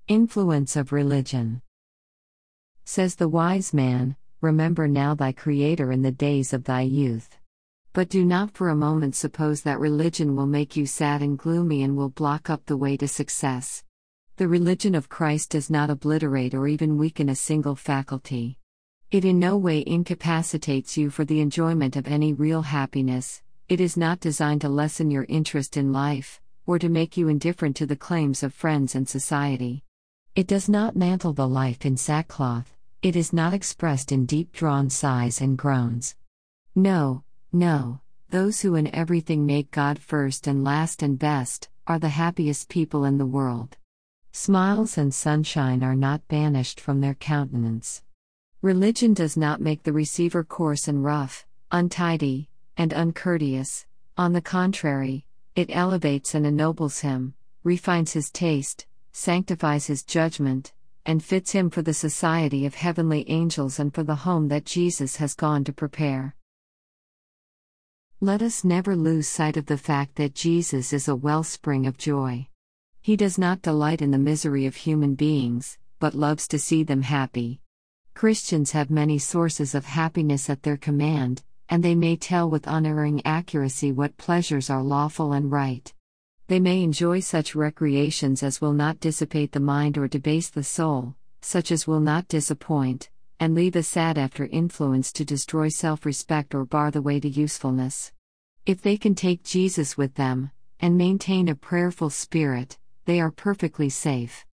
Influence of religion. Says the wise man, remember now thy Creator in the days of thy youth. But do not for a moment suppose that religion will make you sad and gloomy and will block up the way to success. The religion of Christ does not obliterate or even weaken a single faculty. It in no way incapacitates you for the enjoyment of any real happiness. It is not designed to lessen your interest in life, or to make you indifferent to the claims of friends and society. It does not mantle the life in sackcloth, it is not expressed in deep-drawn sighs and groans. No, those who in everything make God first and last and best, are the happiest people in the world. Smiles and sunshine are not banished from their countenance. Religion does not make the receiver coarse and rough, untidy, and uncourteous. On the contrary, it elevates and ennobles him, refines his taste, sanctifies his judgment, and fits him for the society of heavenly angels and for the home that Jesus has gone to prepare. Let us never lose sight of the fact that Jesus is a wellspring of joy. He does not delight in the misery of human beings, but loves to see them happy. Christians have many sources of happiness at their command, and they may tell with unerring accuracy what pleasures are lawful and right. They may enjoy such recreations as will not dissipate the mind or debase the soul, such as will not disappoint, and leave a sad after influence to destroy self-respect or bar the way to usefulness. If they can take Jesus with them, and maintain a prayerful spirit, they are perfectly safe.